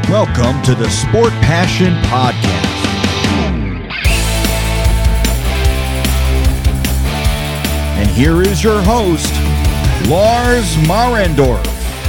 Welcome to the Sport Passion Podcast. And here is your host, Lars Marendorf.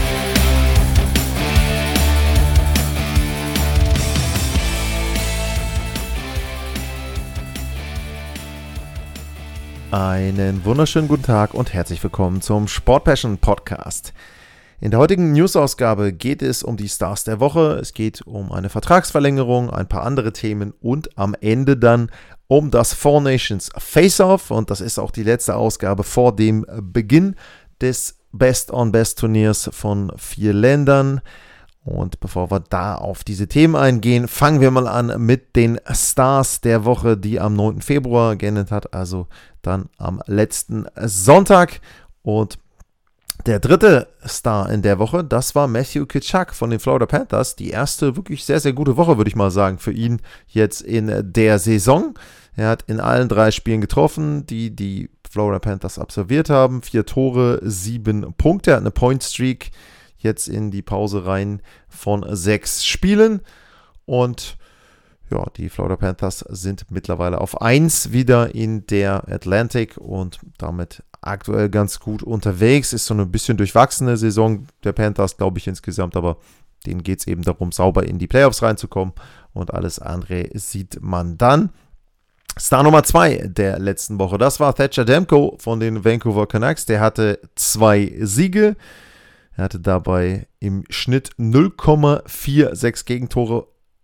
Einen wunderschönen guten Tag und herzlich willkommen zum Sport Passion Podcast. In der heutigen News-Ausgabe geht es um die Stars der Woche, es geht um eine Vertragsverlängerung, ein paar andere Themen und am Ende dann um das Four Nations Face-Off, und das ist auch die letzte Ausgabe vor dem Beginn des Best-on-Best-Turniers von 4 Ländern. Und bevor wir da auf diese Themen eingehen, fangen wir mal an mit den Stars der Woche, die am 9. Februar geendet hat, also dann am letzten Sonntag. Und der dritte Star in der Woche, das war Matthew Tkachuk von den Florida Panthers. Die erste wirklich sehr, sehr gute Woche, würde ich mal sagen, für ihn jetzt in der Saison. Er hat in allen 3 Spielen getroffen, die Florida Panthers absolviert haben. 4 Tore, 7 Punkte. Er hat eine Point-Streak jetzt in die Pause rein von 6 Spielen. Und ja, die Florida Panthers sind mittlerweile auf 1 wieder in der Atlantic und damit aktuell ganz gut unterwegs. Ist so eine bisschen durchwachsene Saison der Panthers, glaube ich, insgesamt, aber denen geht es eben darum, sauber in die Playoffs reinzukommen, und alles andere sieht man dann. Star Nummer 2 der letzten Woche, das war Thatcher Demko von den Vancouver Canucks. Der hatte 2 Siege. Er hatte dabei im Schnitt 0,46 Gegentore,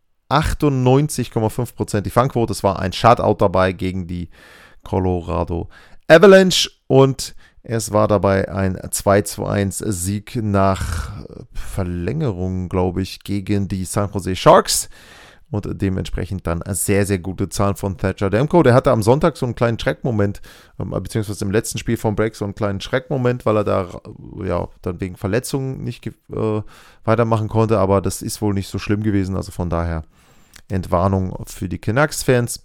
98,5% die Fangquote. Es war ein Shutout dabei gegen die Colorado Avalanche, und es war dabei ein 2-1 Sieg nach Verlängerung, glaube ich, gegen die San Jose Sharks. Und dementsprechend dann sehr, sehr gute Zahlen von Thatcher Demko. Der hatte am Sonntag so einen kleinen Schreckmoment, beziehungsweise im letzten Spiel vom Break so einen kleinen Schreckmoment, weil er da dann wegen Verletzungen nicht weitermachen konnte. Aber das ist wohl nicht so schlimm gewesen. Also von daher Entwarnung für die Canucks-Fans.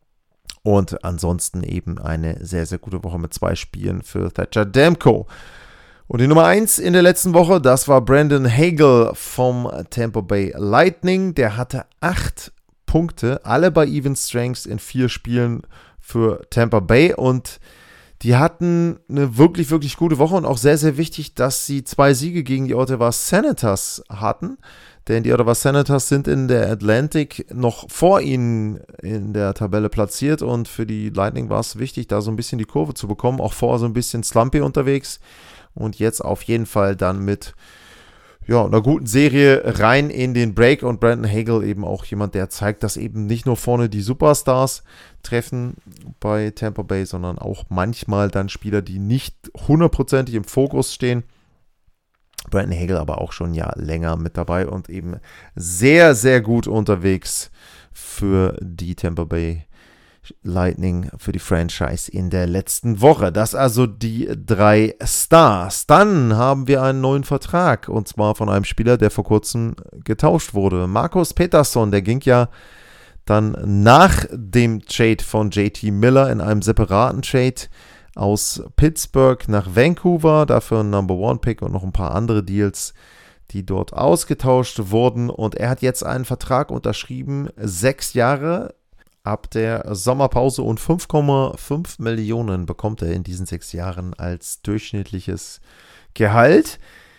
Und ansonsten eben eine sehr, sehr gute Woche mit 2 Spielen für Thatcher Demko. Und die Nummer 1 in der letzten Woche, das war Brandon Hagel vom Tampa Bay Lightning. Der hatte 8 Punkte, alle bei Even Strengths in 4 Spielen für Tampa Bay. Und die hatten eine wirklich, wirklich gute Woche, und auch sehr, sehr wichtig, dass sie 2 Siege gegen die Ottawa Senators hatten. Denn die Ottawa Senators sind in der Atlantic noch vor ihnen in der Tabelle platziert, und für die Lightning war es wichtig, da so ein bisschen die Kurve zu bekommen. Auch vorher so ein bisschen slumpy unterwegs. Und jetzt auf jeden Fall dann mit einer guten Serie rein in den Break. Und Brandon Hagel eben auch jemand, der zeigt, dass eben nicht nur vorne die Superstars treffen bei Tampa Bay, sondern auch manchmal dann Spieler, die nicht hundertprozentig im Fokus stehen. Brandon Hagel aber auch schon ein Jahr länger mit dabei und eben sehr, sehr gut unterwegs für die Tampa Bay Lightning, für die Franchise in der letzten Woche. Das also die 3 Stars. Dann haben wir einen neuen Vertrag, und zwar von einem Spieler, der vor kurzem getauscht wurde. Marcus Pettersson, der ging ja dann nach dem Trade von JT Miller in einem separaten Trade aus Pittsburgh nach Vancouver, dafür ein Number-One-Pick und noch ein paar andere Deals, die dort ausgetauscht wurden. Und er hat jetzt einen Vertrag unterschrieben, 6 Jahre ab der Sommerpause, und 5,5 Millionen bekommt er in diesen 6 Jahren als durchschnittliches Gehalt.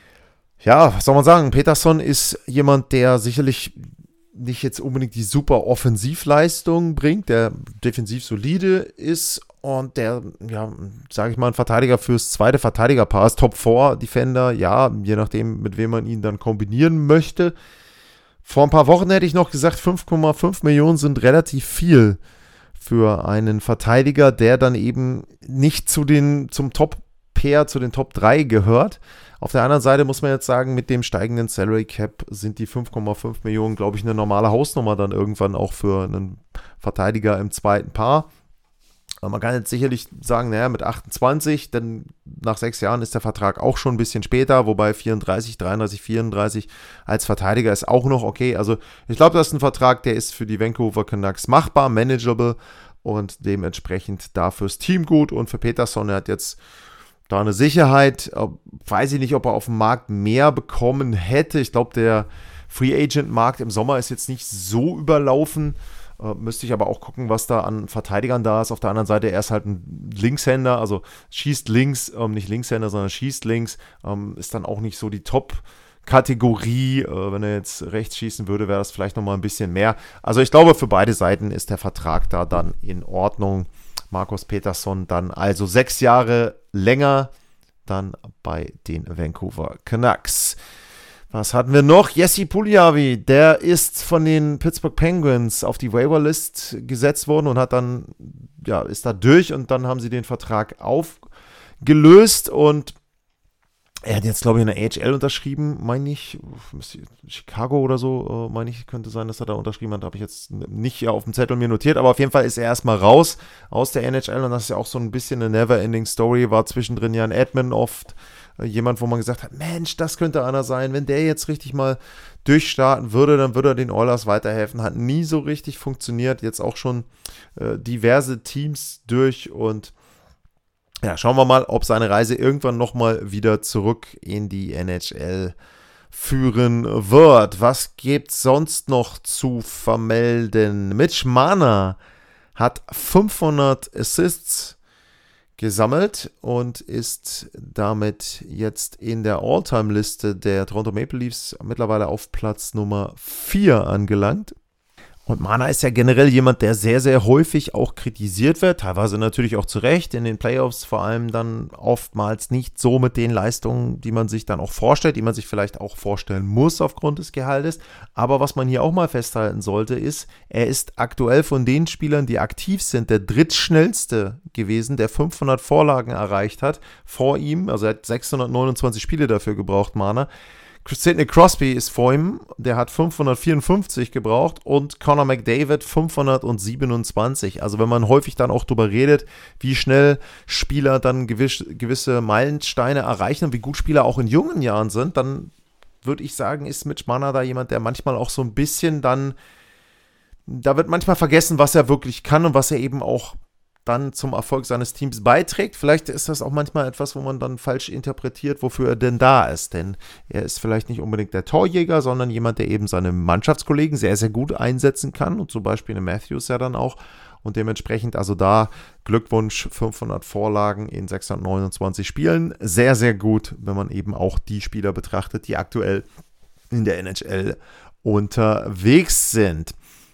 Ja, was soll man sagen? Pettersson ist jemand, der sicherlich nicht jetzt unbedingt die super Offensivleistung bringt, der defensiv solide ist und der, sage ich mal, ein Verteidiger fürs zweite Verteidigerpaar ist, Top-4-Defender, je nachdem, mit wem man ihn dann kombinieren möchte. Vor ein paar Wochen hätte ich noch gesagt, 5,5 Millionen sind relativ viel für einen Verteidiger, der dann eben nicht zum Top-Pair, zu den Top 3 gehört. Auf der anderen Seite muss man jetzt sagen, mit dem steigenden Salary Cap sind die 5,5 Millionen, glaube ich, eine normale Hausnummer dann irgendwann auch für einen Verteidiger im zweiten Paar. Man kann jetzt sicherlich sagen, mit 28, denn nach 6 Jahren ist der Vertrag auch schon ein bisschen später, wobei 34, 33, 34 als Verteidiger ist auch noch okay. Also ich glaube, das ist ein Vertrag, der ist für die Vancouver Canucks machbar, manageable und dementsprechend da fürs Team gut. Und für Pettersson, er hat jetzt da eine Sicherheit, weiß ich nicht, ob er auf dem Markt mehr bekommen hätte. Ich glaube, der Free Agent Markt im Sommer ist jetzt nicht so überlaufen. Müsste ich aber auch gucken, was da an Verteidigern da ist. Auf der anderen Seite, er ist halt ein Linkshänder, also schießt links, nicht Linkshänder, sondern schießt links, ist dann auch nicht so die Top-Kategorie. Wenn er jetzt rechts schießen würde, wäre das vielleicht nochmal ein bisschen mehr. Also ich glaube, für beide Seiten ist der Vertrag da dann in Ordnung. Marcus Pettersson dann also 6 Jahre länger dann bei den Vancouver Canucks. Was hatten wir noch? Jesse Puljujarvi, der ist von den Pittsburgh Penguins auf die Waiver-List gesetzt worden und hat dann, ist da durch und dann haben sie den Vertrag aufgelöst und er hat jetzt, glaube ich, in der AHL unterschrieben, meine ich, Chicago oder so, meine ich, könnte sein, dass er da unterschrieben hat, habe ich jetzt nicht auf dem Zettel mir notiert, aber auf jeden Fall ist er erstmal raus aus der NHL und das ist ja auch so ein bisschen eine never-ending Story, war zwischendrin ja ein Admin oft, jemand, wo man gesagt hat, Mensch, das könnte einer sein, wenn der jetzt richtig mal durchstarten würde, dann würde er den Oilers weiterhelfen, hat nie so richtig funktioniert, jetzt auch schon diverse Teams durch und ja, schauen wir mal, ob seine Reise irgendwann nochmal wieder zurück in die NHL führen wird. Was gibt's sonst noch zu vermelden? Mitch Marner hat 500 Assists gesammelt und ist damit jetzt in der All-Time-Liste der Toronto Maple Leafs mittlerweile auf Platz Nummer 4 angelangt. Und Marner ist ja generell jemand, der sehr, sehr häufig auch kritisiert wird, teilweise natürlich auch zu Recht, in den Playoffs vor allem dann oftmals nicht so mit den Leistungen, die man sich dann auch vorstellt, die man sich vielleicht auch vorstellen muss aufgrund des Gehaltes. Aber was man hier auch mal festhalten sollte, ist, er ist aktuell von den Spielern, die aktiv sind, der drittschnellste gewesen, der 500 Vorlagen erreicht hat vor ihm. Also er hat 629 Spiele dafür gebraucht, Marner. Sidney Crosby ist vor ihm, der hat 554 gebraucht und Connor McDavid 527. Also wenn man häufig dann auch darüber redet, wie schnell Spieler dann gewisse Meilensteine erreichen und wie gut Spieler auch in jungen Jahren sind, dann würde ich sagen, ist Mitch Marner da jemand, der manchmal auch so ein bisschen dann, da wird manchmal vergessen, was er wirklich kann und was er eben auch dann zum Erfolg seines Teams beiträgt. Vielleicht ist das auch manchmal etwas, wo man dann falsch interpretiert, wofür er denn da ist. Denn er ist vielleicht nicht unbedingt der Torjäger, sondern jemand, der eben seine Mannschaftskollegen sehr, sehr gut einsetzen kann. Und zum Beispiel eine Matthews ja dann auch. Und dementsprechend also da Glückwunsch, 500 Vorlagen in 629 Spielen. Sehr, sehr gut, wenn man eben auch die Spieler betrachtet, die aktuell in der NHL unterwegs sind.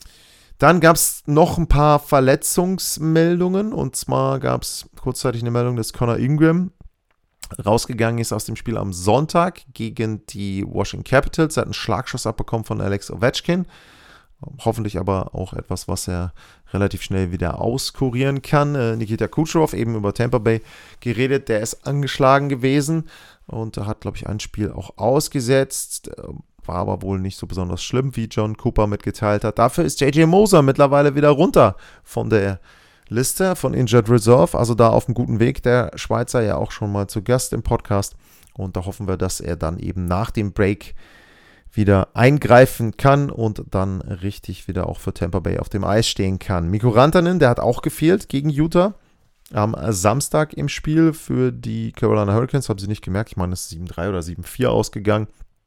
Dann gab es noch ein paar Verletzungsmeldungen und zwar gab es kurzzeitig eine Meldung, dass Connor Ingram rausgegangen ist aus dem Spiel am Sonntag gegen die Washington Capitals. Er hat einen Schlagschuss abbekommen von Alex Ovechkin. Hoffentlich aber auch etwas, was er relativ schnell wieder auskurieren kann. Nikita Kucherov eben über Tampa Bay geredet, der ist angeschlagen gewesen und hat, glaube ich, ein Spiel auch ausgesetzt. War aber wohl nicht so besonders schlimm, wie John Cooper mitgeteilt hat. Dafür ist J.J. Moser mittlerweile wieder runter von der Liste von Injured Reserve. Also da auf einem guten Weg. Der Schweizer ja auch schon mal zu Gast im Podcast. Und da hoffen wir, dass er dann eben nach dem Break wieder eingreifen kann und dann richtig wieder auch für Tampa Bay auf dem Eis stehen kann. Mikko Rantanen, der hat auch gefehlt gegen Utah. Am Samstag im Spiel für die Carolina Hurricanes. Haben sie nicht gemerkt. Ich meine, es ist 7-3 oder 7-4 ausgegangen.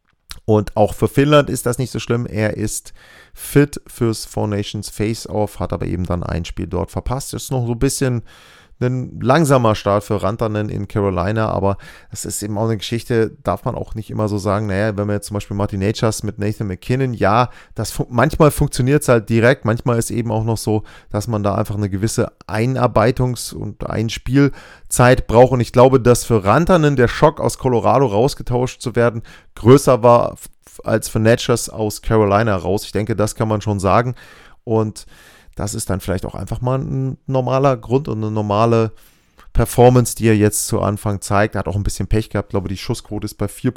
Und auch für Finnland ist das nicht so schlimm. Er ist fit fürs Four Nations Face-Off, hat aber eben dann ein Spiel dort verpasst. Ist noch so ein bisschen ein langsamer Start für Rantanen in Carolina, aber das ist eben auch eine Geschichte, darf man auch nicht immer so sagen, naja, wenn wir jetzt zum Beispiel Martin Necas mit Nathan MacKinnon, ja, manchmal funktioniert es halt direkt, manchmal ist eben auch noch so, dass man da einfach eine gewisse Einarbeitungs- und Einspielzeit braucht und ich glaube, dass für Rantanen der Schock aus Colorado rausgetauscht zu werden größer war als für Necas aus Carolina raus. Ich denke, das kann man schon sagen und das ist dann vielleicht auch einfach mal ein normaler Grund und eine normale Performance, die er jetzt zu Anfang zeigt. Er hat auch ein bisschen Pech gehabt. Ich glaube, die Schussquote ist bei 4%,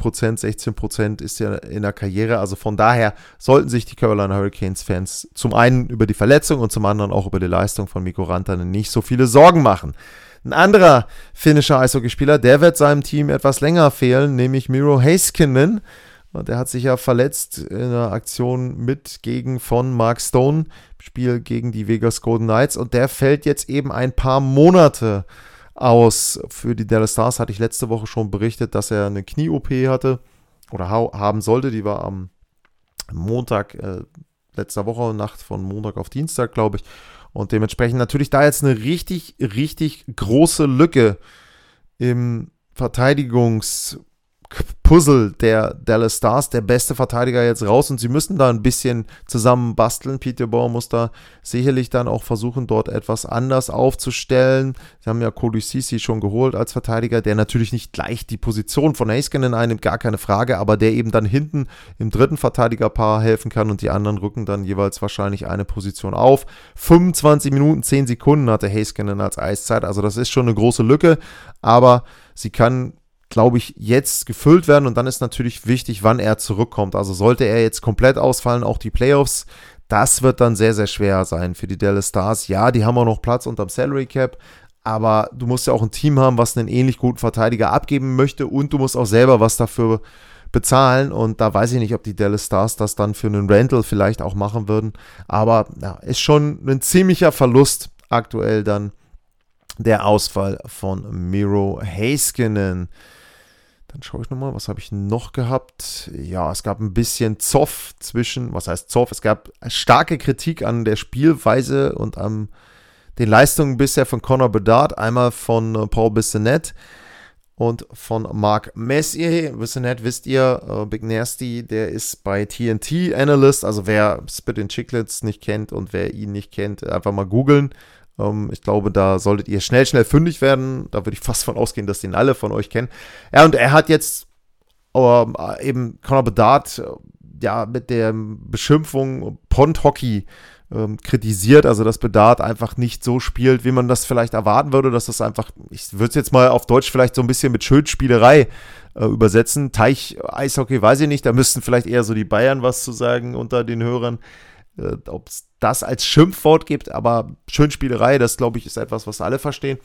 16% ist ja in der Karriere. Also von daher sollten sich die Carolina Hurricanes-Fans zum einen über die Verletzung und zum anderen auch über die Leistung von Mikko Rantanen nicht so viele Sorgen machen. Ein anderer finnischer Eishockeyspieler, der wird seinem Team etwas länger fehlen, nämlich Miro Heiskanen. Der hat sich ja verletzt in einer Aktion gegen von Mark Stone, Spiel gegen die Vegas Golden Knights. Und der fällt jetzt eben ein paar Monate aus. Für die Dallas Stars hatte ich letzte Woche schon berichtet, dass er eine Knie-OP hatte oder haben sollte. Die war am Montag, letzter Woche, Nacht von Montag auf Dienstag, glaube ich. Und dementsprechend natürlich da jetzt eine richtig, richtig große Lücke im Verteidigungspuzzle der Dallas Stars, der beste Verteidiger jetzt raus, und sie müssen da ein bisschen zusammen basteln. Peterborough muss da sicherlich dann auch versuchen, dort etwas anders aufzustellen. Sie haben ja Cody Ceci schon geholt als Verteidiger, der natürlich nicht gleich die Position von Heiskanen einnimmt, gar keine Frage, aber der eben dann hinten im dritten Verteidigerpaar helfen kann, und die anderen rücken dann jeweils wahrscheinlich eine Position auf. 25 Minuten, 10 Sekunden hatte Heiskanen als Eiszeit, also das ist schon eine große Lücke, aber sie kann, glaube ich, jetzt gefüllt werden, und dann ist natürlich wichtig, wann er zurückkommt. Also sollte er jetzt komplett ausfallen, auch die Playoffs, das wird dann sehr, sehr schwer sein für die Dallas Stars. Ja, die haben auch noch Platz unterm Salary Cap, aber du musst ja auch ein Team haben, was einen ähnlich guten Verteidiger abgeben möchte, und du musst auch selber was dafür bezahlen, und da weiß ich nicht, ob die Dallas Stars das dann für einen Rental vielleicht auch machen würden, aber ja, ist schon ein ziemlicher Verlust aktuell dann der Ausfall von Miro Heiskanen. Dann schaue ich nochmal, was habe ich noch gehabt? Ja, es gab ein bisschen Zoff was heißt Zoff? Es gab starke Kritik an der Spielweise und an den Leistungen bisher von Connor Bedard. Einmal von Paul Bissonnette und von Mark Messier. Bissonnette, wisst ihr, Big Nasty, der ist bei TNT Analyst. Also wer Spit and Chicklets nicht kennt und wer ihn nicht kennt, einfach mal googeln. Ich glaube, da solltet ihr schnell fündig werden. Da würde ich fast von ausgehen, dass den alle von euch kennen. Ja, und er hat jetzt eben Connor Bedard mit der Beschimpfung Pond-Hockey kritisiert. Also, dass Bedard einfach nicht so spielt, wie man das vielleicht erwarten würde. Dass das einfach, ich würde es jetzt mal auf Deutsch vielleicht so ein bisschen mit Schönspielerei übersetzen. Teich-Eishockey weiß ich nicht. Da müssten vielleicht eher so die Bayern was zu sagen unter den Hörern. Ob es das als Schimpfwort gibt, aber Schönspielerei, das glaube ich ist etwas, was alle verstehen.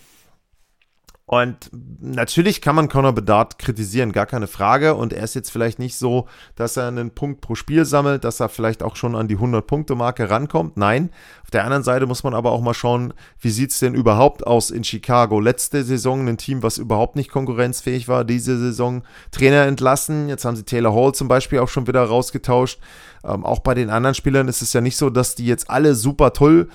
Und natürlich kann man Connor Bedard kritisieren, gar keine Frage, und er ist jetzt vielleicht nicht so, dass er einen Punkt pro Spiel sammelt, dass er vielleicht auch schon an die 100-Punkte-Marke rankommt, nein. Auf der anderen Seite muss man aber auch mal schauen, wie sieht es denn überhaupt aus in Chicago. Letzte Saison ein Team, was überhaupt nicht konkurrenzfähig war, diese Saison Trainer entlassen, jetzt haben sie Taylor Hall zum Beispiel auch schon wieder rausgetauscht. Auch bei den anderen Spielern ist es ja nicht so, dass die jetzt alle super toll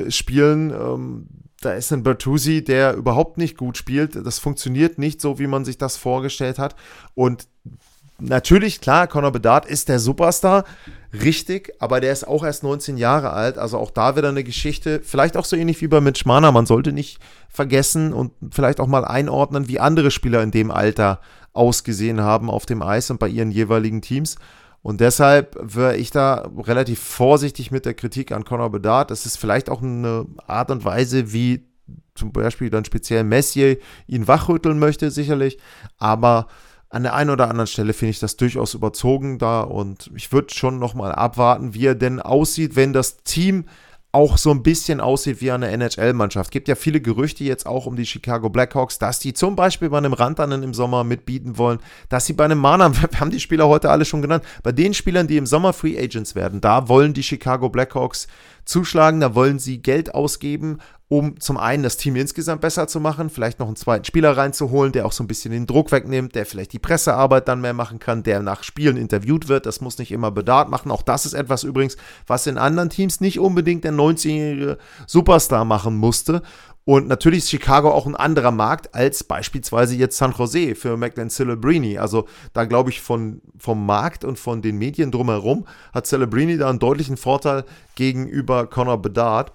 spielen. Da ist ein Bertuzzi, der überhaupt nicht gut spielt. Das funktioniert nicht so, wie man sich das vorgestellt hat. Und natürlich, klar, Connor Bedard ist der Superstar, richtig, aber der ist auch erst 19 Jahre alt. Also auch da wieder eine Geschichte, vielleicht auch so ähnlich wie bei Mitch Marner. Man sollte nicht vergessen und vielleicht auch mal einordnen, wie andere Spieler in dem Alter ausgesehen haben auf dem Eis und bei ihren jeweiligen Teams. Und deshalb wäre ich da relativ vorsichtig mit der Kritik an Connor Bedard. Das ist vielleicht auch eine Art und Weise, wie zum Beispiel dann speziell Messier ihn wachrütteln möchte, sicherlich. Aber an der einen oder anderen Stelle finde ich das durchaus überzogen da. Und ich würde schon nochmal abwarten, wie er denn aussieht, wenn das Team auch so ein bisschen aussieht wie eine NHL-Mannschaft. Es gibt ja viele Gerüchte jetzt auch um die Chicago Blackhawks, dass die zum Beispiel bei einem Rantanen im Sommer mitbieten wollen, dass sie bei einem Marner, wir haben die Spieler heute alle schon genannt, bei den Spielern, die im Sommer Free Agents werden, da wollen die Chicago Blackhawks zuschlagen, da wollen sie Geld ausgeben, um zum einen das Team insgesamt besser zu machen, vielleicht noch einen zweiten Spieler reinzuholen, der auch so ein bisschen den Druck wegnimmt, der vielleicht die Pressearbeit dann mehr machen kann, der nach Spielen interviewt wird. Das muss nicht immer Bedard machen. Auch das ist etwas übrigens, was in anderen Teams nicht unbedingt der 19-jährige Superstar machen musste. Und natürlich ist Chicago auch ein anderer Markt als beispielsweise jetzt San Jose für Macklin Celebrini. Also da glaube ich vom Markt und von den Medien drumherum hat Celebrini da einen deutlichen Vorteil gegenüber Connor Bedard.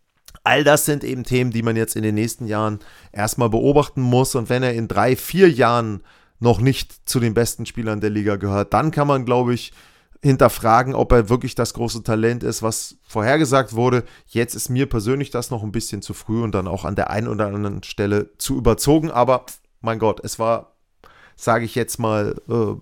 All das sind eben Themen, die man jetzt in den nächsten Jahren erstmal beobachten muss. Und wenn er in 3-4 Jahren noch nicht zu den besten Spielern der Liga gehört, dann kann man, glaube ich, hinterfragen, ob er wirklich das große Talent ist, was vorhergesagt wurde. Jetzt ist mir persönlich das noch ein bisschen zu früh und dann auch an der einen oder anderen Stelle zu überzogen. Aber mein Gott, es war, sage ich jetzt mal,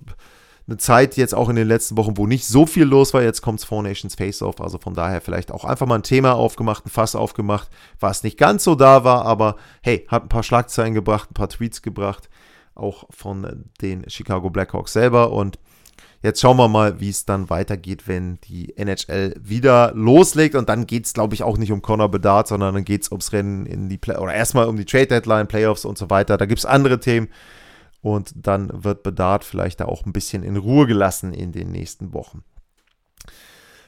eine Zeit jetzt auch in den letzten Wochen, wo nicht so viel los war. Jetzt kommt's Four Nations Face-Off, also von daher vielleicht auch einfach mal ein Thema aufgemacht, ein Fass aufgemacht, was nicht ganz so da war, aber hey, hat ein paar Schlagzeilen gebracht, ein paar Tweets gebracht, auch von den Chicago Blackhawks selber. Und jetzt schauen wir mal, wie es dann weitergeht, wenn die NHL wieder loslegt. Und dann geht es, glaube ich, auch nicht um Connor Bedard, sondern dann geht es ums Rennen in die oder erstmal um die Trade-Deadline, Playoffs und so weiter. Da gibt es andere Themen. Und dann wird Bedard vielleicht da auch ein bisschen in Ruhe gelassen in den nächsten Wochen.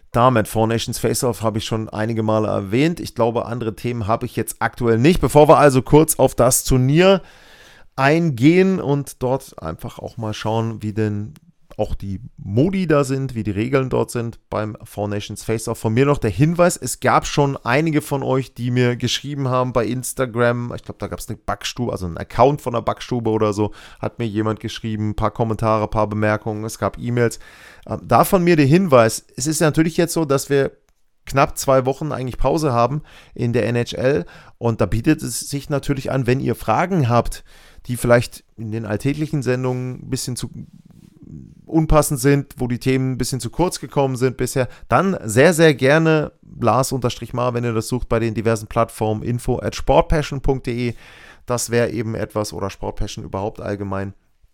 damit. Four Nations Face-Off habe ich schon einige Male erwähnt. Ich glaube, andere Themen habe ich jetzt aktuell nicht. Bevor wir also kurz auf das Turnier eingehen und dort einfach auch mal schauen, wie denn auch die Modi da sind, wie die Regeln dort sind beim Four Nations Face-Off. Von mir noch der Hinweis, es gab schon einige von euch, die mir geschrieben haben bei Instagram, ich glaube, da gab es eine Backstube, also einen Account von der Backstube oder so, hat mir jemand geschrieben, ein paar Kommentare, ein paar Bemerkungen, es gab E-Mails. Da von mir der Hinweis, es ist ja natürlich jetzt so, dass wir knapp 2 Wochen eigentlich Pause haben in der NHL und da bietet es sich natürlich an, wenn ihr Fragen habt, die vielleicht in den alltäglichen Sendungen ein bisschen zu unpassend sind, wo die Themen ein bisschen zu kurz gekommen sind bisher, dann sehr, sehr gerne Lars-Mar, wenn ihr das sucht, bei den diversen Plattformen info@sportpassion.de. Das wäre eben etwas, oder Sportpassion überhaupt allgemein.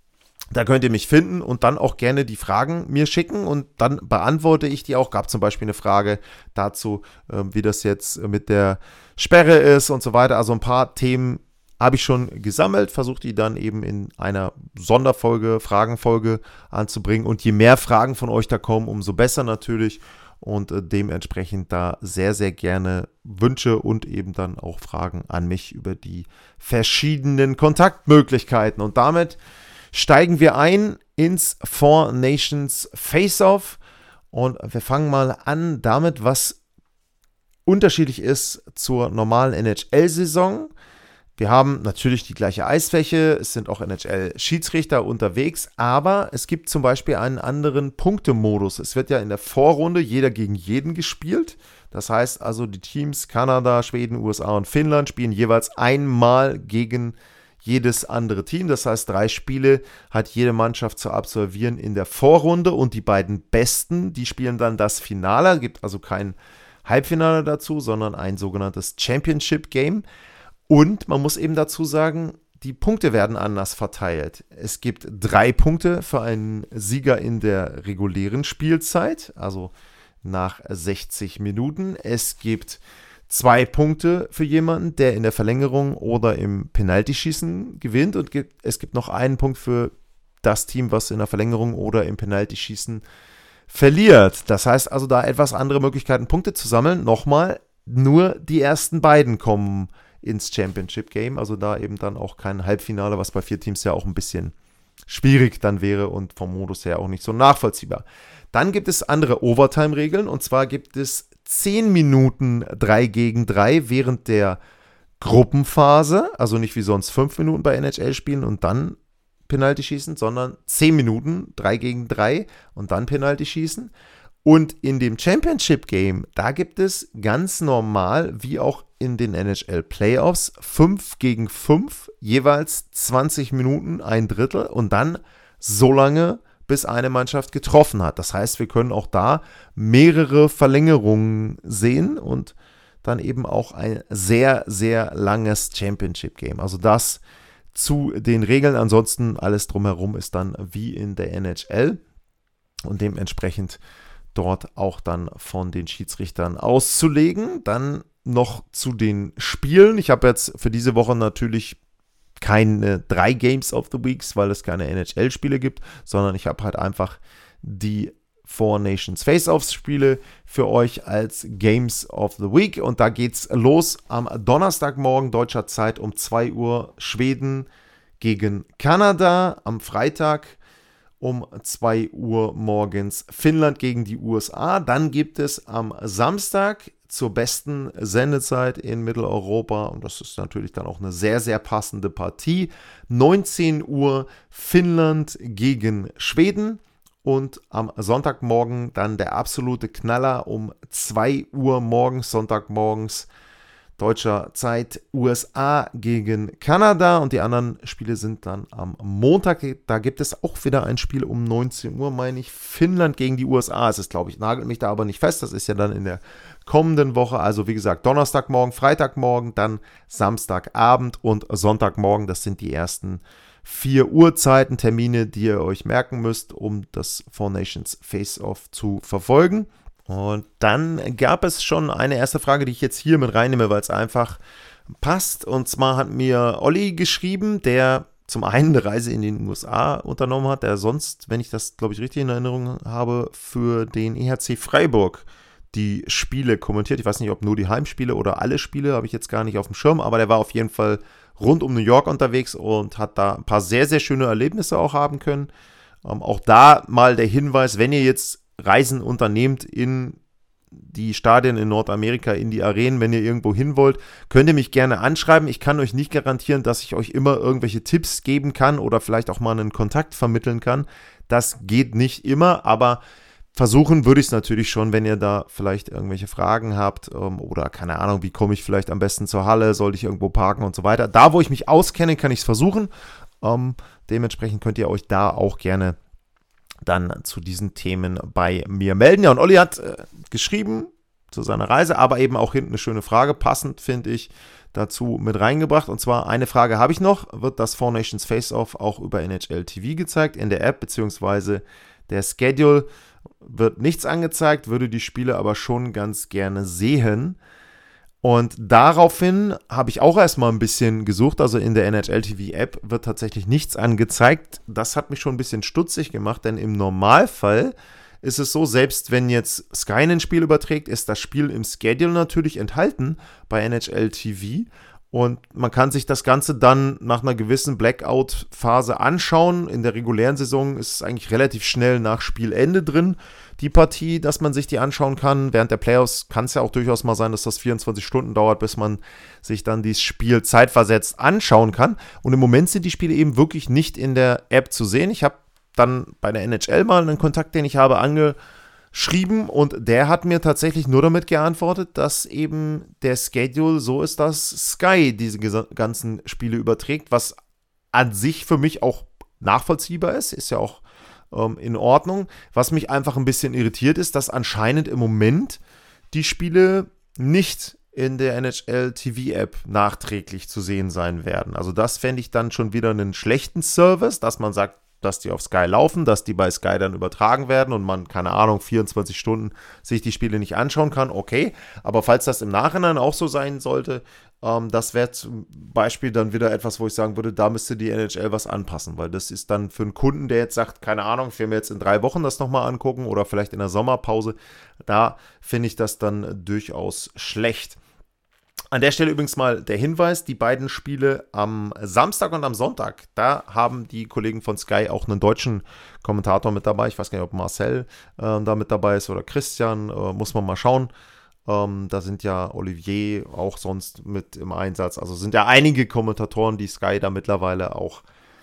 Da könnt ihr mich finden und dann auch gerne die Fragen mir schicken und dann beantworte ich die auch. Gab zum Beispiel eine Frage dazu, wie das jetzt mit der Sperre ist und so weiter. Also ein paar Themen habe ich schon gesammelt, versuche die dann eben in einer Sonderfolge, Fragenfolge anzubringen. Und je mehr Fragen von euch da kommen, umso besser natürlich. Und dementsprechend da sehr, sehr gerne Wünsche und eben dann auch Fragen an mich über die verschiedenen Kontaktmöglichkeiten. Und damit steigen wir ein ins Four Nations Face-Off. Und wir fangen mal an damit, was unterschiedlich ist zur normalen NHL-Saison. Wir haben natürlich die gleiche Eisfläche, es sind auch NHL-Schiedsrichter unterwegs, aber es gibt zum Beispiel einen anderen Punktemodus. Es wird ja in der Vorrunde jeder gegen jeden gespielt. Das heißt also, die Teams Kanada, Schweden, USA und Finnland spielen jeweils einmal gegen jedes andere Team. Das heißt, 3 Spiele hat jede Mannschaft zu absolvieren in der Vorrunde und die beiden Besten, die spielen dann das Finale. Es gibt also kein Halbfinale dazu, sondern ein sogenanntes Championship Game. Und man muss eben dazu sagen, die Punkte werden anders verteilt. Es gibt 3 Punkte für einen Sieger in der regulären Spielzeit, also nach 60 Minuten. Es gibt 2 Punkte für jemanden, der in der Verlängerung oder im Penaltyschießen gewinnt. Und es gibt noch einen Punkt für das Team, was in der Verlängerung oder im Penaltyschießen verliert. Das heißt also, da etwas andere Möglichkeiten, Punkte zu sammeln. Nochmal, nur die ersten beiden kommen ins Championship Game, also da eben dann auch kein Halbfinale, was bei 4 Teams ja auch ein bisschen schwierig dann wäre und vom Modus her auch nicht so nachvollziehbar. Dann gibt es andere Overtime-Regeln und zwar gibt es 10 Minuten 3 gegen 3 während der Gruppenphase, also nicht wie sonst 5 Minuten bei NHL-Spielen und dann Penalty schießen, sondern 10 Minuten 3 gegen 3 und dann Penalty schießen. Und in dem Championship Game, da gibt es ganz normal, wie auch in den NHL Playoffs, 5 gegen 5, jeweils 20 Minuten, ein Drittel und dann so lange, bis eine Mannschaft getroffen hat. Das heißt, wir können auch da mehrere Verlängerungen sehen und dann eben auch ein sehr, sehr langes Championship Game. Also das zu den Regeln. Ansonsten alles drumherum ist dann wie in der NHL und dementsprechend dort auch dann von den Schiedsrichtern auszulegen. Dann noch zu den Spielen. Ich habe jetzt für diese Woche natürlich keine 3 Games of the Weeks, weil es keine NHL-Spiele gibt, sondern ich habe halt einfach die Four Nations Face-Offs-Spiele für euch als Games of the Week. Und da geht's los am Donnerstagmorgen deutscher Zeit um 2 Uhr Schweden gegen Kanada. Am Freitag um 2 Uhr morgens Finnland gegen die USA. Dann gibt es am Samstag zur besten Sendezeit in Mitteleuropa, und das ist natürlich dann auch eine sehr, sehr passende Partie, 19 Uhr Finnland gegen Schweden und am Sonntagmorgen dann der absolute Knaller um 2 Uhr morgens, Sonntagmorgens deutscher Zeit, USA gegen Kanada, und die anderen Spiele sind dann am Montag. Da gibt es auch wieder ein Spiel um 19 Uhr, meine ich, Finnland gegen die USA. Es ist, glaube ich, nagelt mich da aber nicht fest, das ist ja dann in der kommenden Woche, also wie gesagt, Donnerstagmorgen, Freitagmorgen, dann Samstagabend und Sonntagmorgen. Das sind die ersten 4 Uhrzeiten, Termine, die ihr euch merken müsst, um das Four Nations Face-Off zu verfolgen. Und dann gab es schon eine erste Frage, die ich jetzt hier mit reinnehme, weil es einfach passt. Und zwar hat mir Olli geschrieben, der zum einen eine Reise in den USA unternommen hat, der sonst, wenn ich das, glaube ich, richtig in Erinnerung habe, für den EHC Freiburg die Spiele kommentiert. Ich weiß nicht, ob nur die Heimspiele oder alle Spiele, habe ich jetzt gar nicht auf dem Schirm, aber der war auf jeden Fall rund um New York unterwegs und hat da ein paar sehr, sehr schöne Erlebnisse auch haben können. Auch da mal der Hinweis, wenn ihr jetzt Reisen unternehmt in die Stadien in Nordamerika, in die Arenen, wenn ihr irgendwo hin wollt, könnt ihr mich gerne anschreiben. Ich kann euch nicht garantieren, dass ich euch immer irgendwelche Tipps geben kann oder vielleicht auch mal einen Kontakt vermitteln kann. Das geht nicht immer, aber versuchen würde ich es natürlich schon, wenn ihr da vielleicht irgendwelche Fragen habt oder keine Ahnung, wie komme ich vielleicht am besten zur Halle, sollte ich irgendwo parken und so weiter. Da, wo ich mich auskenne, kann ich es versuchen. Dementsprechend könnt ihr euch da auch gerne dann zu diesen Themen bei mir melden. Ja, und Olli hat geschrieben zu seiner Reise, aber eben auch hinten eine schöne Frage, passend finde ich, dazu mit reingebracht. Und zwar eine Frage habe ich noch, wird das Four Nations Face-Off auch über NHL TV gezeigt, in der App beziehungsweise der Schedule wird nichts angezeigt, würde die Spiele aber schon ganz gerne sehen. Und daraufhin habe ich auch erstmal ein bisschen gesucht, also in der NHL TV App wird tatsächlich nichts angezeigt. Das hat mich schon ein bisschen stutzig gemacht, denn im Normalfall ist es so, selbst wenn jetzt Sky ein Spiel überträgt, ist das Spiel im Schedule natürlich enthalten bei NHL TV. Und man kann sich das Ganze dann nach einer gewissen Blackout-Phase anschauen. In der regulären Saison ist es eigentlich relativ schnell nach Spielende drin, die Partie, dass man sich die anschauen kann. Während der Playoffs kann es ja auch durchaus mal sein, dass das 24 Stunden dauert, bis man sich dann dieses Spiel zeitversetzt anschauen kann. Und im Moment sind die Spiele eben wirklich nicht in der App zu sehen. Ich habe dann bei der NHL mal einen Kontakt, den ich habe, angeschrieben und der hat mir tatsächlich nur damit geantwortet, dass eben der Schedule so ist, dass Sky diese ganzen Spiele überträgt, was an sich für mich auch nachvollziehbar ist ja auch in Ordnung. Was mich einfach ein bisschen irritiert ist, dass anscheinend im Moment die Spiele nicht in der NHL TV App nachträglich zu sehen sein werden. Also das fände ich dann schon wieder einen schlechten Service, dass man sagt, dass die auf Sky laufen, dass die bei Sky dann übertragen werden und man, keine Ahnung, 24 Stunden sich die Spiele nicht anschauen kann, okay. Aber falls das im Nachhinein auch so sein sollte, das wäre zum Beispiel dann wieder etwas, wo ich sagen würde, da müsste die NHL was anpassen, weil das ist dann für einen Kunden, der jetzt sagt, keine Ahnung, ich will mir jetzt in 3 Wochen das nochmal angucken oder vielleicht in der Sommerpause, da finde ich das dann durchaus schlecht. An der Stelle übrigens mal der Hinweis, die beiden Spiele am Samstag und am Sonntag, da haben die Kollegen von Sky auch einen deutschen Kommentator mit dabei. Ich weiß gar nicht, ob Marcel da mit dabei ist oder Christian, muss man mal schauen. Da sind ja Olivier auch sonst mit im Einsatz. Also sind ja einige Kommentatoren, die Sky da mittlerweile auch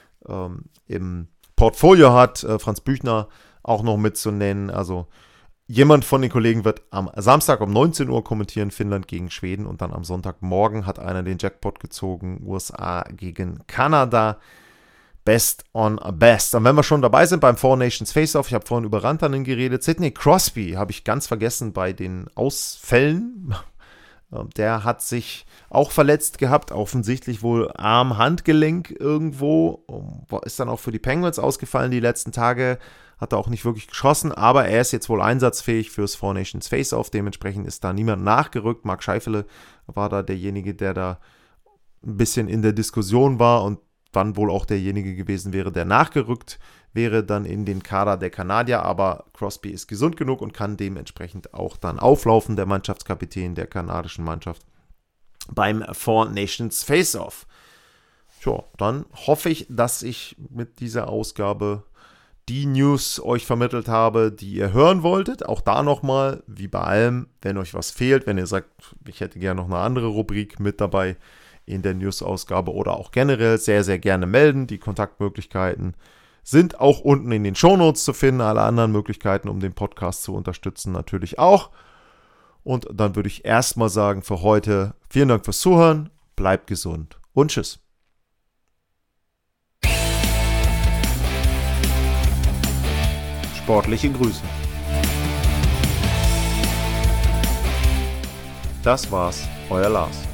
im Portfolio hat. Franz Büchner auch noch mitzunennen. Also jemand von den Kollegen wird am Samstag um 19 Uhr kommentieren, Finnland gegen Schweden. Und dann am Sonntagmorgen hat einer den Jackpot gezogen, USA gegen Kanada. Best on Best. Und wenn wir schon dabei sind beim Four Nations Face-Off, ich habe vorhin über Rantanen geredet, Sidney Crosby habe ich ganz vergessen bei den Ausfällen. Der hat sich auch verletzt gehabt, offensichtlich wohl Arm-Handgelenk irgendwo. Ist dann auch für die Penguins ausgefallen die letzten Tage. Hat er auch nicht wirklich geschossen, aber er ist jetzt wohl einsatzfähig fürs Four Nations Face-Off. Dementsprechend ist da niemand nachgerückt. Mark Scheifele war da derjenige, der da ein bisschen in der Diskussion war und dann wohl auch derjenige gewesen wäre, der nachgerückt wäre dann in den Kader der Kanadier. Aber Crosby ist gesund genug und kann dementsprechend auch dann auflaufen, der Mannschaftskapitän der kanadischen Mannschaft beim Four Nations Face-Off. Tja, dann hoffe ich, dass ich mit dieser Ausgabe die News euch vermittelt habe, die ihr hören wolltet. Auch da nochmal, wie bei allem, wenn euch was fehlt, wenn ihr sagt, ich hätte gerne noch eine andere Rubrik mit dabei in der News-Ausgabe oder auch generell, sehr, sehr gerne melden. Die Kontaktmöglichkeiten sind auch unten in den Shownotes zu finden. Alle anderen Möglichkeiten, um den Podcast zu unterstützen, natürlich auch. Und dann würde ich erstmal sagen, für heute vielen Dank fürs Zuhören, bleibt gesund und tschüss. Sportliche Grüße. Das war's, euer Lars.